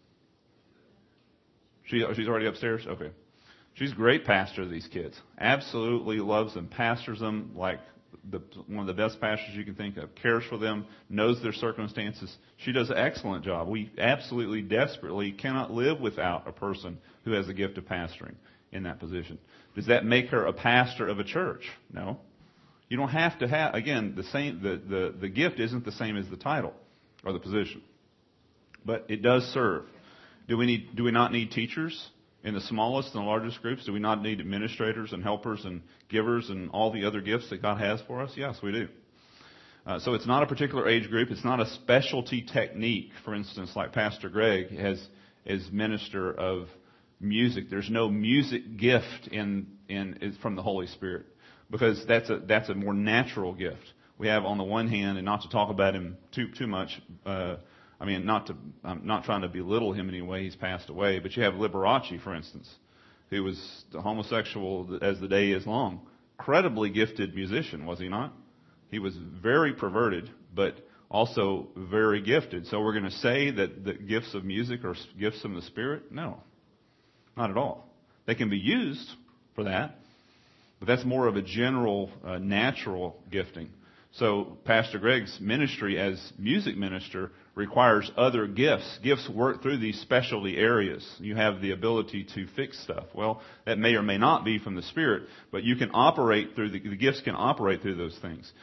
She's already upstairs? Okay. She's a great pastor of these kids. Absolutely loves them, pastors them like one of the best pastors you can think of. Cares for them, knows their circumstances. She does an excellent job. We absolutely, desperately cannot live without a person who has the gift of pastoring in that position. Does that make her a pastor of a church? No. You don't have to have, again, the gift isn't the same as the title or the position. But it does serve. Do we not need teachers in the smallest and the largest groups? Do we not need administrators and helpers and givers and all the other gifts that God has for us? Yes, we do. So it's not a particular age group. It's not a specialty technique, for instance, like Pastor Greg has as minister of music. There's no music gift from the Holy Spirit, because that's a more natural gift. We have, on the one hand, and not to talk about him too much, I'm not trying to belittle him in any way. He's passed away. But you have Liberace, for instance, who was homosexual as the day is long. Incredibly gifted musician, was he not? He was very perverted, but also very gifted. So we're going to say that the gifts of music are gifts from the Spirit? No, not at all. They can be used for that, but that's more of a general, natural gifting. So Pastor Greg's ministry as music minister requires other gifts. Gifts work through these specialty areas. You have the ability to fix stuff. Well, that may or may not be from the Spirit, but you can operate through the gifts can operate through those things.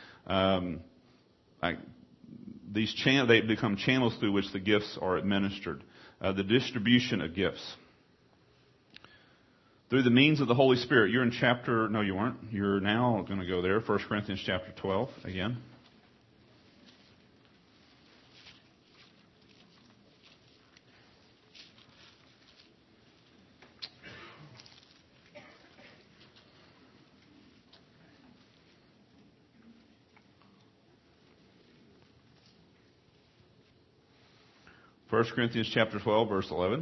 They become channels through which the gifts are administered. The distribution of gifts. Through the means of the Holy Spirit. You're in no you weren't. You're now going to go there. 1 Corinthians chapter 12 again. First Corinthians chapter 12, verse 11.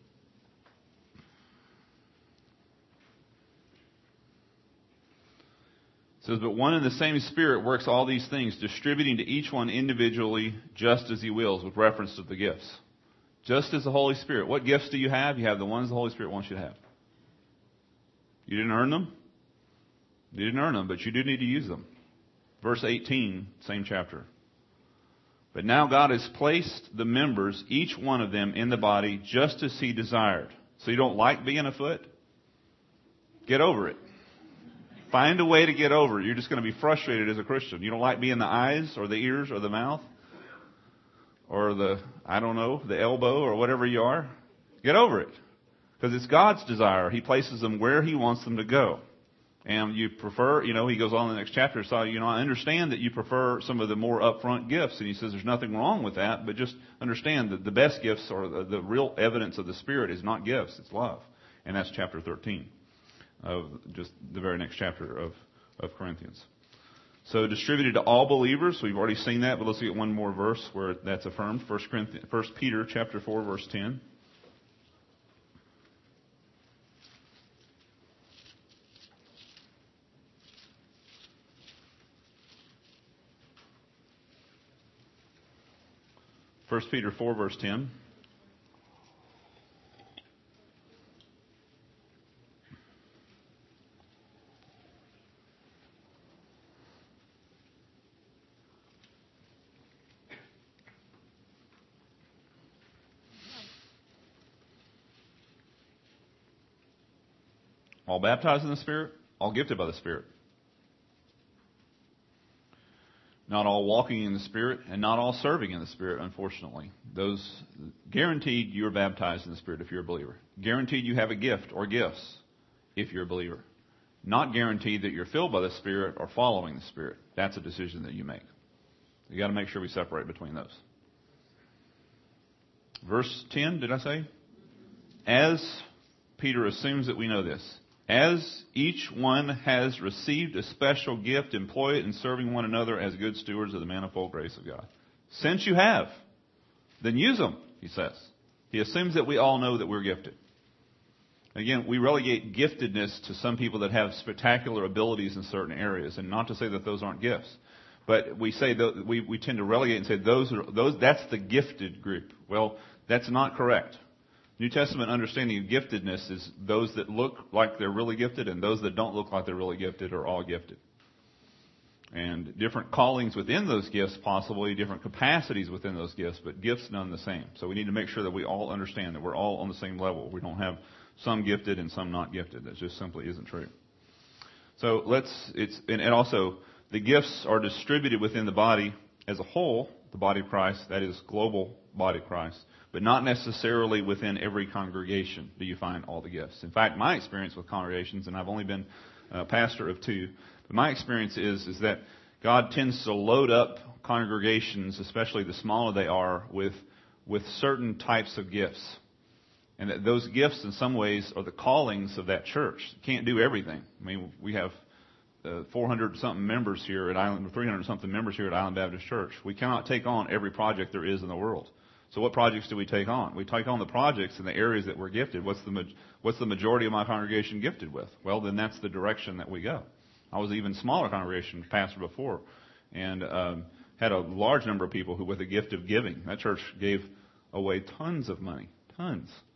It says, but one and the same Spirit works all these things, distributing to each one individually just as He wills, with reference to the gifts. Just as the Holy Spirit. What gifts do you have? You have the ones the Holy Spirit wants you to have. You didn't earn them? You didn't earn them, but you do need to use them. Verse 18, same chapter. But now God has placed the members, each one of them, in the body just as He desired. So you don't like being a foot? Get over it. Find a way to get over it. You're just going to be frustrated as a Christian. You don't like being the eyes or the ears or the mouth or the elbow or whatever you are. Get over it. Because it's God's desire. He places them where He wants them to go. And you prefer, He goes on in the next chapter, so, I understand that you prefer some of the more upfront gifts. And He says there's nothing wrong with that, but just understand that the best gifts or the real evidence of the Spirit is not gifts, it's love. And that's chapter 13. Of just the very next chapter of Corinthians. So distributed to all believers. We've already seen that, but let's look at one more verse where that's affirmed. 1 Peter chapter 4, verse 10. First Peter 4, verse 10. All baptized in the Spirit, all gifted by the Spirit. Not all walking in the Spirit, and not all serving in the Spirit, unfortunately. Those guaranteed you're baptized in the Spirit if you're a believer. Guaranteed you have a gift or gifts if you're a believer. Not guaranteed that you're filled by the Spirit or following the Spirit. That's a decision that you make. You got to make sure we separate between those. Verse 10, did I say? As Peter assumes that we know this. As each one has received a special gift, employ it in serving one another as good stewards of the manifold grace of God. Since you have, then use them, he says. He assumes that we all know that we're gifted. Again, we relegate giftedness to some people that have spectacular abilities in certain areas, and not to say that those aren't gifts. But we say that we tend to relegate and say that's the gifted group. Well, that's not correct. New Testament understanding of giftedness is those that look like they're really gifted and those that don't look like they're really gifted are all gifted. And different callings within those gifts, possibly different capacities within those gifts, but gifts none the same. So we need to make sure that we all understand that we're all on the same level. We don't have some gifted and some not gifted. That just simply isn't true. So and also the gifts are distributed within the body as a whole, the body of Christ, that is global body of Christ. But not necessarily within every congregation do you find all the gifts. In fact, my experience with congregations, and I've only been a pastor of 2, but my experience is that God tends to load up congregations, especially the smaller they are, with certain types of gifts. And that those gifts in some ways are the callings of that church. Can't do everything. I mean, we have 400-something members here at Island, 300-something members here at Island Baptist Church. We cannot take on every project there is in the world. So what projects do we take on? We take on the projects in the areas that we're gifted. What's the majority of my congregation gifted with? Well, then that's the direction that we go. I was an even smaller congregation pastor before, and had a large number of people who with a gift of giving. That church gave away tons of money, tons.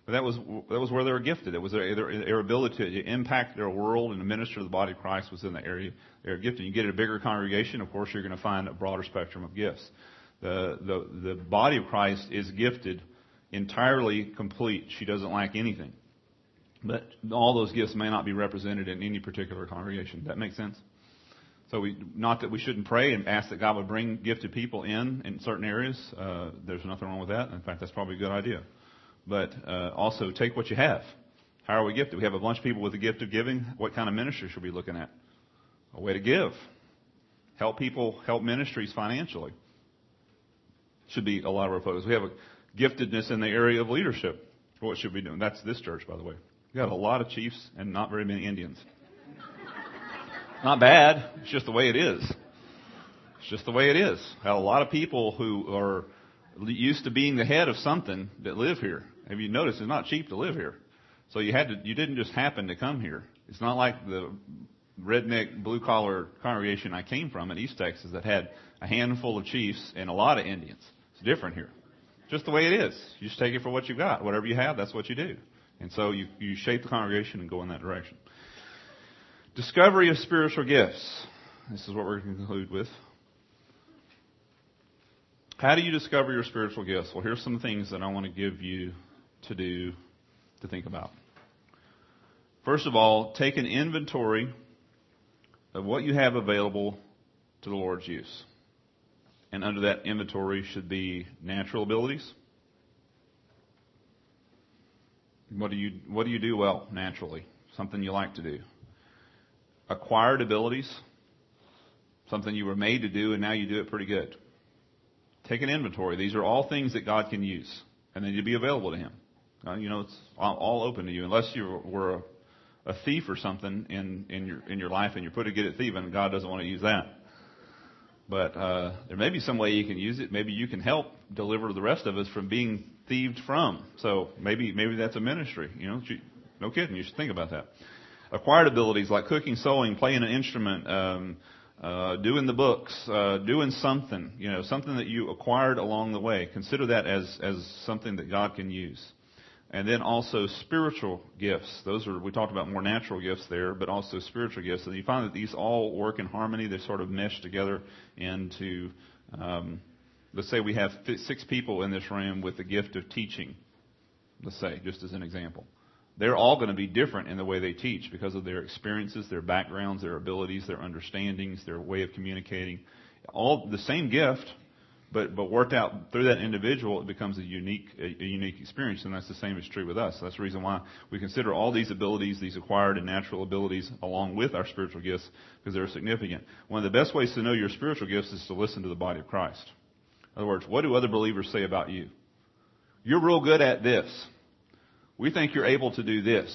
But that was where they were gifted. It was their ability to impact their world and to minister to the body of Christ was in the area they were gifted. You get a bigger congregation, of course, you're going to find a broader spectrum of gifts. The body of Christ is gifted, entirely complete. She doesn't lack anything. But all those gifts may not be represented in any particular congregation. That makes sense? So not that we shouldn't pray and ask that God would bring gifted people in certain areas. There's nothing wrong with that. In fact, that's probably a good idea. But also take what you have. How are we gifted? We have a bunch of people with the gift of giving. What kind of ministry should we be looking at? A way to give. Help people, help ministries financially. Should be a lot of our focus. We have a giftedness in the area of leadership. What should we be doing? That's this church, by the way. We got a lot of chiefs and not very many Indians. Not bad. It's just the way it is. It's just the way it is. Have a lot of people who are used to being the head of something that live here. Have you noticed it's not cheap to live here? So you didn't just happen to come here. It's not like the redneck blue collar congregation I came from in East Texas that had a handful of chiefs and a lot of Indians. It's different here. Just the way it is. You just take it for what you've got. Whatever you have, that's what you do. And so you shape the congregation and go in that direction. Discovery of spiritual gifts. This is what we're going to conclude with. How do you discover your spiritual gifts? Well, here's some things that I want to give you to do, to think about. First of all, take an inventory of what you have available to the Lord's use. And under that inventory should be natural abilities. What do you do well naturally? Something you like to do. Acquired abilities. Something you were made to do and now you do it pretty good. Take an inventory. These are all things that God can use, and they need to be available to Him. It's all open to you, unless you were a thief or something in your life, and you're pretty good at thieving. God doesn't want to use that. But there may be some way you can use it. Maybe you can help deliver the rest of us from being thieved from. So maybe that's a ministry. No kidding. You should think about that. Acquired abilities like cooking, sewing, playing an instrument. Doing the books, doing something, something that you acquired along the way. Consider that as something that God can use. And then also spiritual gifts. We talked about more natural gifts there, but also spiritual gifts. And you find that these all work in harmony. They sort of mesh together into, let's say we have 6 people in this room with the gift of teaching. Let's say, just as an example. They're all going to be different in the way they teach because of their experiences, their backgrounds, their abilities, their understandings, their way of communicating. All the same gift, but worked out through that individual, it becomes a unique experience, and that's the same is true with us. That's the reason why we consider all these abilities, these acquired and natural abilities, along with our spiritual gifts, because they're significant. One of the best ways to know your spiritual gifts is to listen to the body of Christ. In other words, what do other believers say about you? You're real good at this. We think you're able to do this.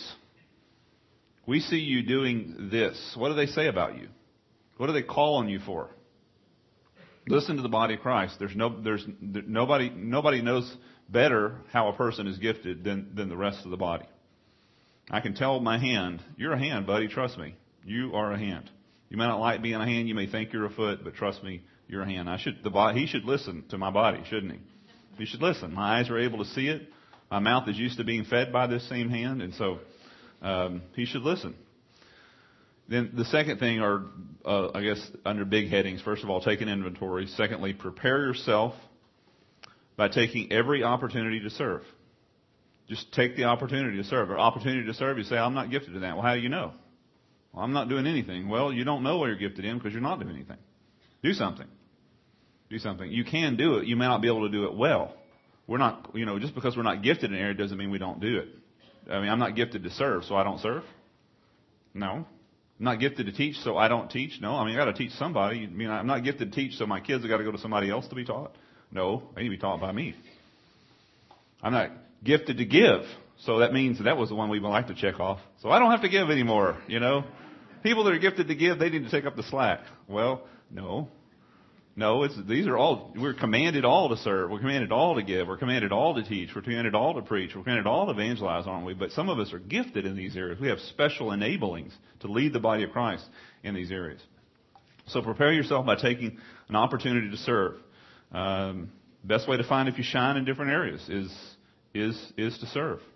We see you doing this. What do they say about you? What do they call on you for? Listen to the body of Christ. Nobody knows better how a person is gifted than the rest of the body. I can tell my hand, you're a hand, buddy, trust me. You are a hand. You may not like being a hand, you may think you're a foot, but trust me, you're a hand. He should listen to my body, shouldn't he? He should listen. My eyes are able to see it. My mouth is used to being fed by this same hand, and so he should listen. Then the second thing are, I guess, under big headings. First of all, take an inventory. Secondly, prepare yourself by taking every opportunity to serve. Just take the opportunity to serve. Or opportunity to serve, you say, I'm not gifted in that. Well, how do you know? Well, I'm not doing anything. Well, you don't know what you're gifted in because you're not doing anything. Do something. Do something. You can do it. You may not be able to do it well. We're not, just because we're not gifted in an area doesn't mean we don't do it. I'm not gifted to serve, so I don't serve. No. I'm not gifted to teach, so I don't teach. No. I got to teach somebody. I'm not gifted to teach, so my kids have got to go to somebody else to be taught. No. They need to be taught by me. I'm not gifted to give, so that means that was the one we would like to check off. So I don't have to give anymore, People that are gifted to give, they need to take up the slack. Well, no. No, these are all, we're commanded all to serve. We're commanded all to give. We're commanded all to teach. We're commanded all to preach. We're commanded all to evangelize, aren't we? But some of us are gifted in these areas. We have special enablings to lead the body of Christ in these areas. So prepare yourself by taking an opportunity to serve. Best way to find if you shine in different areas is to serve.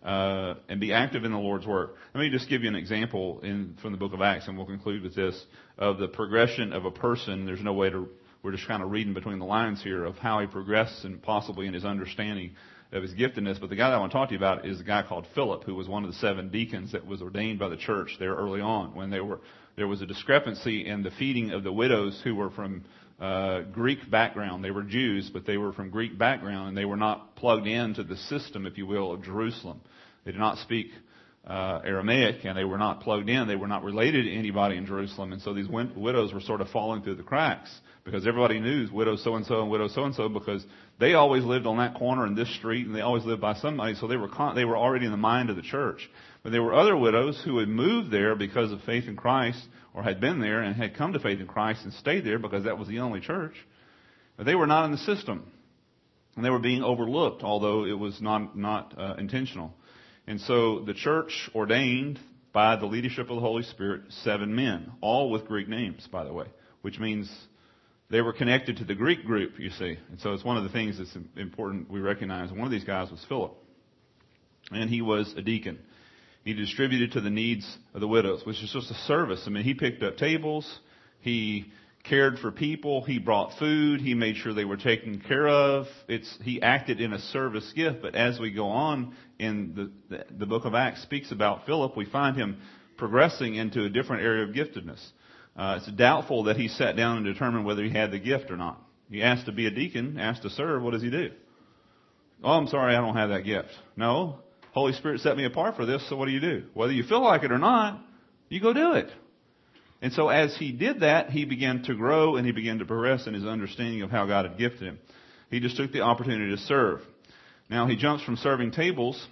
and be active in the Lord's work. Let me just give you an example from the book of Acts, and we'll conclude with this, of the progression of a person. There's no way to, we're just kind of reading between the lines here of how he progressed and possibly in his understanding of his giftedness. But the guy that I want to talk to you about is a guy called Philip, who was one of the 7 deacons that was ordained by the church there early on when there was a discrepancy in the feeding of the widows who were from Greek background. They were Jews, but they were from Greek background, and they were not plugged into the system, if you will, of Jerusalem. They did not speak Aramaic, and they were not plugged in. They were not related to anybody in Jerusalem, and so these widows were sort of falling through the cracks because everybody knew widow so-and-so and widow so-and-so because they always lived on that corner in this street, and they always lived by somebody, so they were already in the mind of the church. But there were other widows who had moved there because of faith in Christ, or had been there and had come to faith in Christ and stayed there because that was the only church. But they were not in the system. And they were being overlooked, although it was not intentional. And so the church ordained by the leadership of the Holy Spirit 7 men, all with Greek names, by the way, which means they were connected to the Greek group, you see. And so it's one of the things that's important we recognize. One of these guys was Philip. And he was a deacon. He distributed to the needs of the widows, which is just a service. I mean, he picked up tables. He cared for people. He brought food. He made sure they were taken care of. He acted in a service gift. But as we go on in the book of Acts speaks about Philip, we find him progressing into a different area of giftedness. It's doubtful that he sat down and determined whether he had the gift or not. He asked to be a deacon, asked to serve. What does he do? Oh, I'm sorry, I don't have that gift. No. Holy Spirit set me apart for this, so what do? Whether you feel like it or not, you go do it. And so as he did that, he began to grow and he began to progress in his understanding of how God had gifted him. He just took the opportunity to serve. Now he jumps from serving tables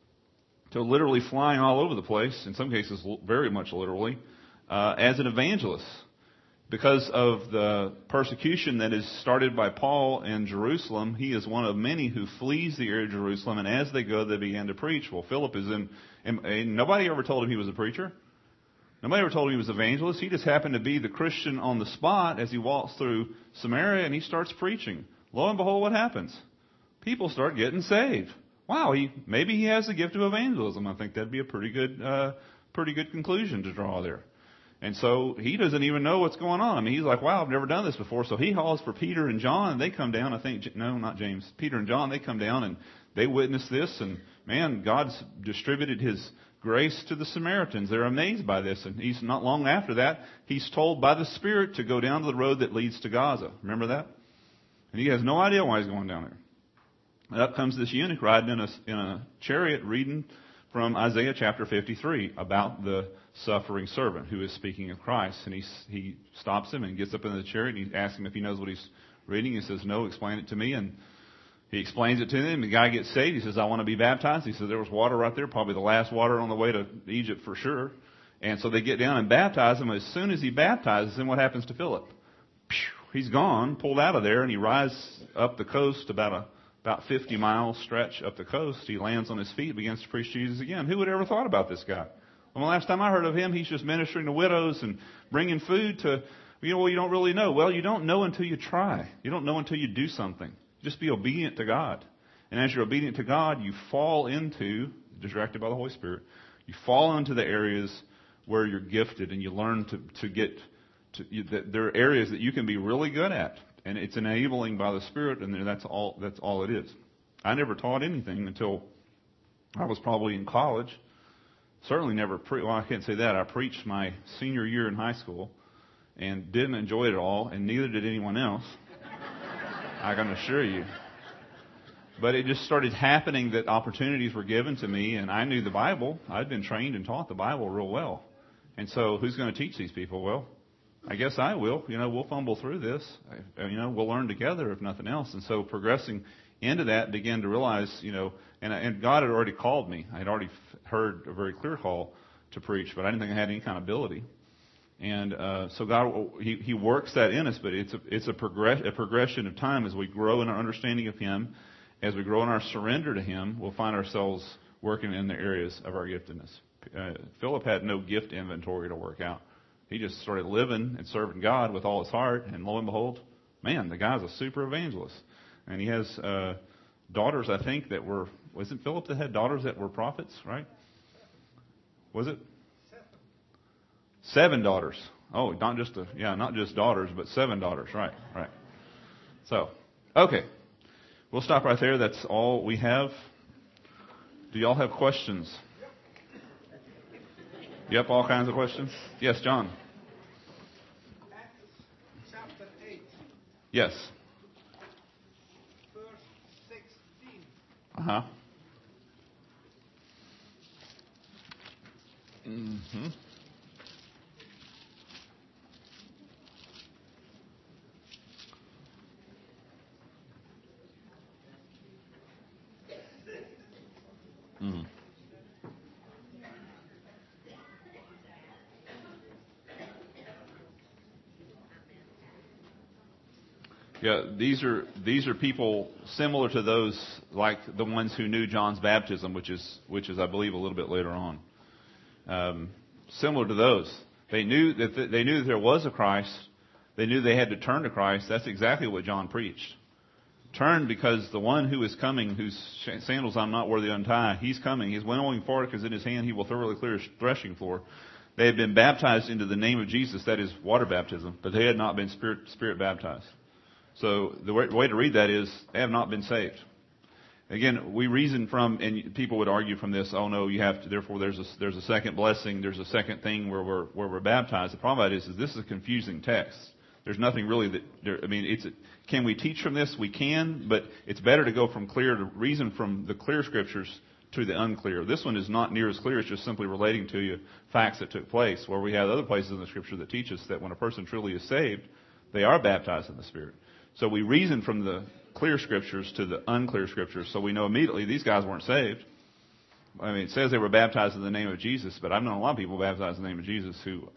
to literally flying all over the place, in some cases very much literally, as an evangelist. Because of the persecution that is started by Paul in Jerusalem, he is one of many who flees the area of Jerusalem, and as they go, they began to preach. Well, Philip is and nobody ever told him he was a preacher. Nobody ever told him he was an evangelist. He just happened to be the Christian on the spot as he walks through Samaria, and he starts preaching. Lo and behold, what happens? People start getting saved. Wow, maybe he has the gift of evangelism. I think that'd be a pretty good conclusion to draw there. And so he doesn't even know what's going on. I mean, he's like, wow, I've never done this before. So he calls for Peter and John, and they come down. No, not James. Peter and John, they come down, and they witness this. And, man, God's distributed his grace to the Samaritans. They're amazed by this. And he's not long after that, he's told by the Spirit to go down to the road that leads to Gaza. Remember that? And he has no idea why he's going down there. And up comes this eunuch riding in a chariot reading from Isaiah chapter 53 about the suffering servant who is speaking of Christ. And he stops him and gets up in the chariot and he asks him if he knows what he's reading. He says, no, explain it to me. And he explains it to him. The guy gets saved. He says, I want to be baptized. He says, there was water right there, probably the last water on the way to Egypt for sure. And so they get down and baptize him. As soon as he baptizes him, what happens to Philip? He's gone, pulled out of there, and he rides up the coast about 50 miles stretch up the coast. He lands on his feet, begins to preach Jesus again. Who would ever thought about this guy? Well, the last time I heard of him, he's just ministering to widows and bringing food to, you don't really know. Well, you don't know until you try. You don't know until you do something. Just be obedient to God. And as you're obedient to God, you fall into, directed by the Holy Spirit, you fall into the areas where you're gifted and you learn there are areas that you can be really good at. And it's enabling by the Spirit, and that's all it is. I never taught anything until I was probably in college. Certainly never I can't say that. I preached my senior year in high school and didn't enjoy it at all, and neither did anyone else. I can assure you. But it just started happening that opportunities were given to me, and I knew the Bible. I'd been trained and taught the Bible real well. And so who's going to teach these people? Well, I guess I will. We'll fumble through this. We'll learn together if nothing else. And so progressing into that, began to realize, and God had already called me. I had already heard a very clear call to preach, but I didn't think I had any kind of ability. And so God, He works that in us, but it's a progression of time as we grow in our understanding of Him, as we grow in our surrender to Him. We'll find ourselves working in the areas of our giftedness. Philip had no gift inventory to work out. He just started living and serving God with all his heart, and lo and behold, man, the guy's a super evangelist, and he has daughters, I think, that were, wasn't Philip that had daughters that were prophets, right? Was it? 7 daughters. Oh, not just daughters, but 7 daughters. Right. So, okay. We'll stop right there. That's all we have. Do y'all have questions? Yep, all kinds of questions. Yes, John. Acts chapter 8, Yes. verse 16. Uh-huh. Mm-hmm. Mm. Yeah, these are people similar to those like the ones who knew John's baptism, which is I believe a little bit later on. Similar to those, they knew that there was a Christ. They knew they had to turn to Christ. That's exactly what John preached. Turn, because the one who is coming, whose sandals I'm not worthy to untie, he's coming. He's winnowing fork, because in his hand he will thoroughly clear his threshing floor. They had been baptized into the name of Jesus, that is water baptism, but they had not been spirit baptized. So the way to read that is, they have not been saved. Again, we reason from, and people would argue from this, oh no, you have to, therefore there's a second blessing, there's a second thing where we're baptized. The problem with it is this is a confusing text. There's nothing really can we teach from this? We can, but it's better to go from reason from the clear scriptures to the unclear. This one is not near as clear. It's just simply relating to you facts that took place, where we have other places in the scripture that teach us that when a person truly is saved, they are baptized in the Spirit. So we reason from the clear scriptures to the unclear scriptures, so we know immediately these guys weren't saved. I mean, it says they were baptized in the name of Jesus, but I've known a lot of people baptized in the name of Jesus who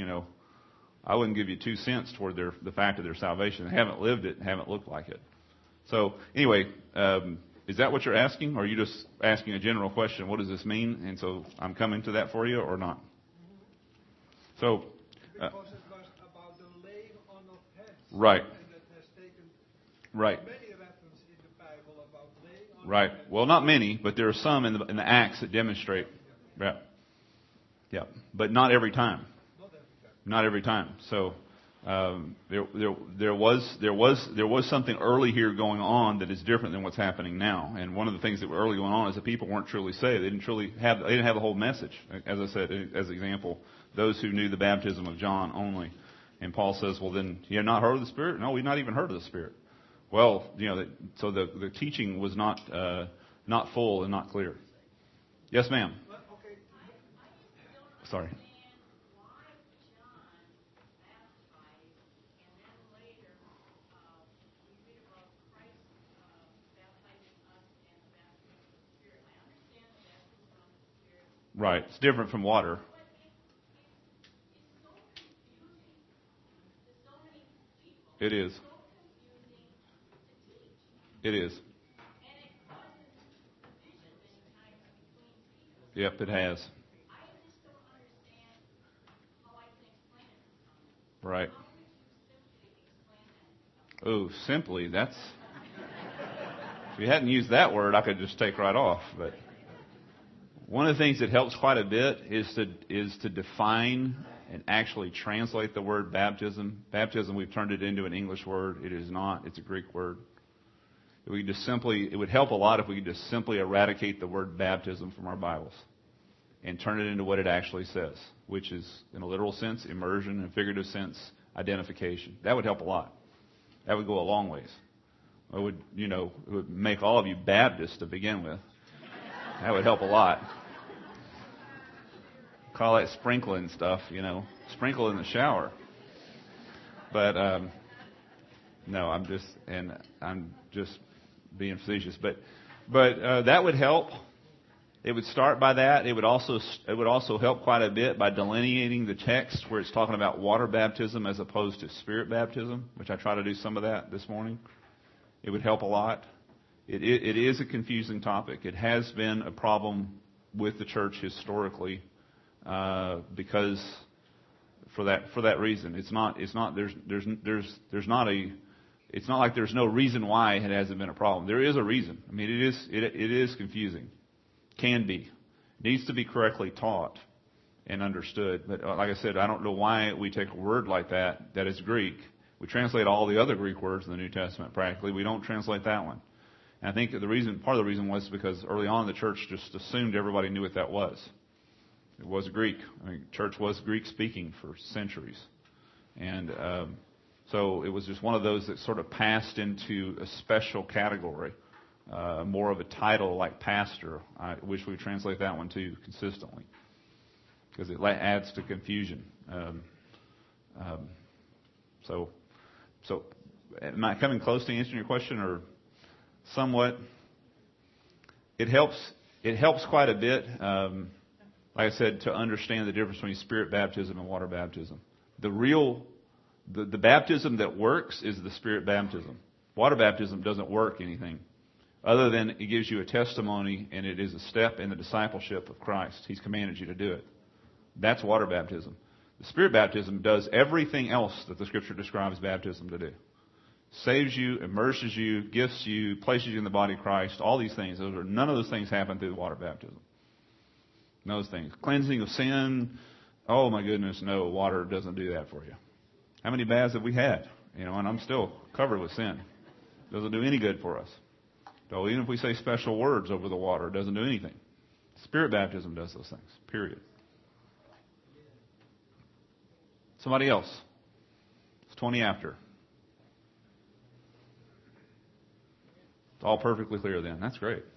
I wouldn't give you 2 cents toward the fact of their salvation. They haven't lived it and haven't looked like it. So anyway, is that what you're asking? Or are you just asking a general question? What does this mean? And so I'm coming to that for you or not? So, Because it was about the laying on of hands. right. And that has taken Right. many references in the Bible about laying on Right. of hands. Well, not many, but there are some in the Acts that demonstrate. Yeah. Yeah. But not every time. Not every time. So there was something early here going on that is different than what's happening now. And one of the things that were early going on is that people weren't truly saved. They didn't have the whole message. As I said, as an example, those who knew the baptism of John only. And Paul says, well, then you have not heard of the Spirit? No, we've not even heard of the Spirit. Well, so the teaching was not full and not clear. Yes, ma'am. Okay. Sorry. Right. It's different from water. It is. It is. Yep, it has. Right. Oh, simply, that's... If you hadn't used that word, I could just take right off. But one of the things that helps quite a bit is to define and actually translate the word baptism. Baptism, we've turned it into an English word. It is not. It's a Greek word. It would help a lot if we could just simply eradicate the word baptism from our Bibles and turn it into what it actually says, which is, in a literal sense, immersion, and figurative sense, identification. That would help a lot. That would go a long ways. It would make all of you Baptists to begin with. That would help a lot. Call that sprinkling stuff, sprinkle in the shower. But no, I'm just being facetious. But that would help. It would start by that. It would also help quite a bit by delineating the text where it's talking about water baptism as opposed to spirit baptism, which I try to do some of that this morning. It would help a lot. It is a confusing topic. It has been a problem with the church historically because for that reason. It's not it's not like there's no reason why it hasn't been a problem. There is a reason. I mean, it is confusing. Can be. Needs to be correctly taught and understood. But like I said, I don't know why we take a word like that is Greek. We translate all the other Greek words in the New Testament practically. We don't translate that one. And I think that part of the reason was because early on the church just assumed everybody knew what that was. It was Greek. I mean, church was Greek speaking for centuries. And so it was just one of those that sort of passed into a special category, more of a title like pastor. I wish we would translate that one too consistently, because it adds to confusion. So am I coming close to answering your question, or somewhat? It helps quite a bit, like I said, to understand the difference between spirit baptism and water baptism. The baptism that works is the spirit baptism. Water baptism doesn't work anything other than it gives you a testimony, and it is a step in the discipleship of Christ. He's commanded you to do it. That's water baptism. The spirit baptism does everything else that the Scripture describes baptism to do. Saves you, immerses you, gifts you, places you in the body of Christ, all these things. None of those things happen through the water baptism. Those things. Cleansing of sin, oh my goodness, no, water doesn't do that for you. How many baths have we had? And I'm still covered with sin. Doesn't do any good for us. So even if we say special words over the water, it doesn't do anything. Spirit baptism does those things, period. Somebody else. It's 20 after. It's all perfectly clear then. That's great.